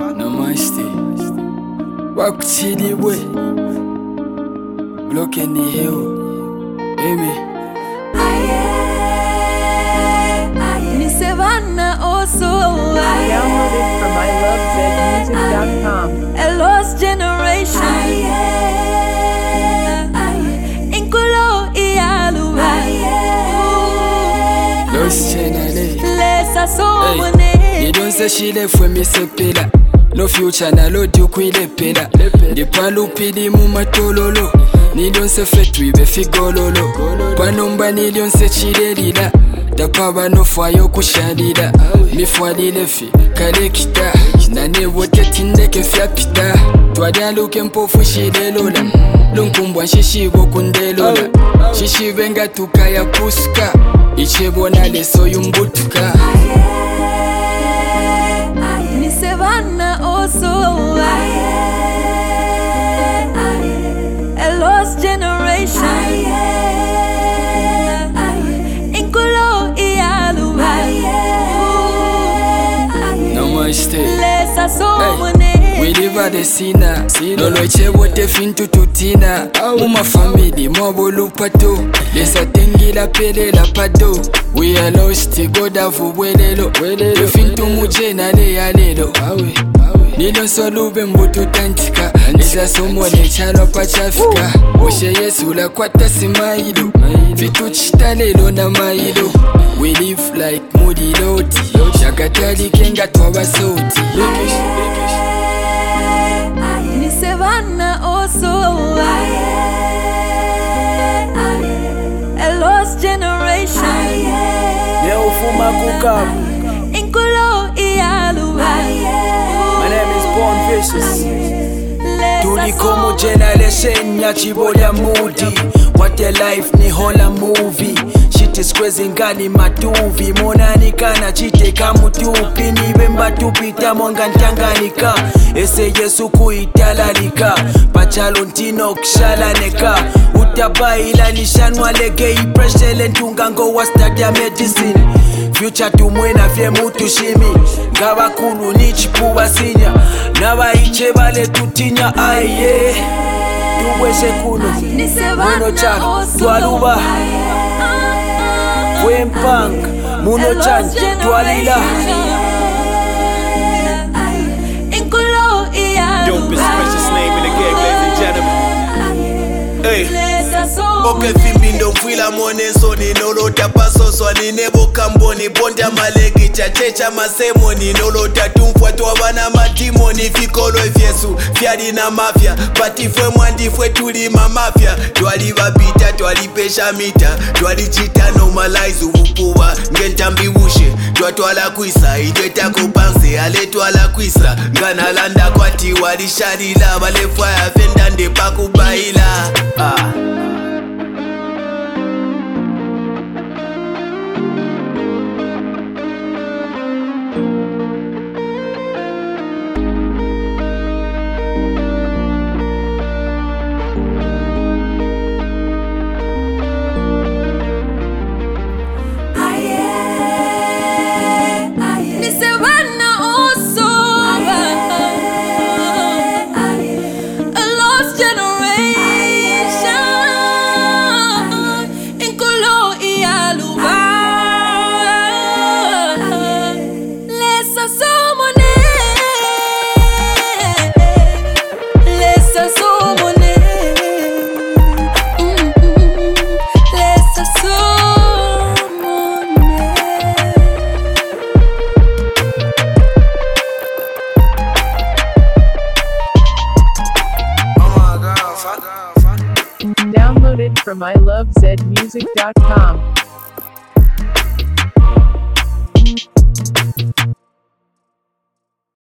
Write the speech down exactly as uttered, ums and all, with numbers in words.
Namaste. Wakuchiliwe Bloke ni hiyo Amy Ni Savannah also. Download it from my love zed music dot com. A lost generation. Inkulo iyaluwa. Lost generation. Lesa so Hey, mone. you don't say she left when me say pela. No future na lo du kwile pela. Di palupidi mu matololo. Ni don't say fet we be figololo. Panomba ni don't say chilelila. Tapaba no fwayo kushalila. Mi fwadile fi kale kita. Nane wote tinde ke fya pita. Twadia luke mpofu shilelola. Lunkumbwa shishibo kundelola. Shishibenga tukaya puska. Ichebona leso yumbutuka. Ni Savannah also. A lost generation. Inkulo iyaluwa. Namaste. Lesa so Hey, mone. we live at the Sina. Lolo chebote fintu tutina. Uma family mwabolu pato. Lesa tengi la pele la pato. We are lost God avu welelo. We fintu muje na le ya lelo. Nilo solube mbutu tantika. Lesa somo le chalo pachafika. Oshe yesu la kwata simaido. Fitu chita lelo na maido. We live like moody loti. Shakatali kenga twawa soti. Ni Savannah also. A lost generation. Neofuma Kukabu. Inkulo iyaluwa. My name is Born Vicious. Lesa Tuli so como generation ya chiboya moody. What a life ni hola movie. Shit is crazy ngani matuvi. Mona nikana chite kamutupi. Nibe mbatupita mwanga ntanganika. Ese yesu kuitalalika. Pachalo ntino kshalaneka. Utabaila nishanwa lege ipreshele ntungango wa stadia medicine. Future tumwena fye mutu shimi. Ngaba kulu nichipuwa sinya. Naba iche bale tutinya aye. Tuwese kuno Ni Muno Savannah chan also. Twaluba Wempang Muno chan Twalila. Inkulo Dopest, iyaluwa. precious name in the game, ladies and gentlemen. Hey. Lesa so Okay, fimbindo mfwila mwone soni nolota pasoswa ninebo kamboni bonda malegi chachecha masemoni nolota tumfwa twabana matimoni fikolo efyesu fyali na mafya patifwe mwandifwe tulima mafya twali babita twali pesha mita twali chita normalize ubupuba ngentambi bushe twatwala kwisa idwetako panse ale twala kwisa nganalanda kwati walishalila balefwa yafendande pakubaila ah. Ni Savannah also. A lost generation. Inkulo iyaluwa. Lesa so mone. Lesa so mone. Mm, mm. Lesa so mone. Download it from my love zed music dot com.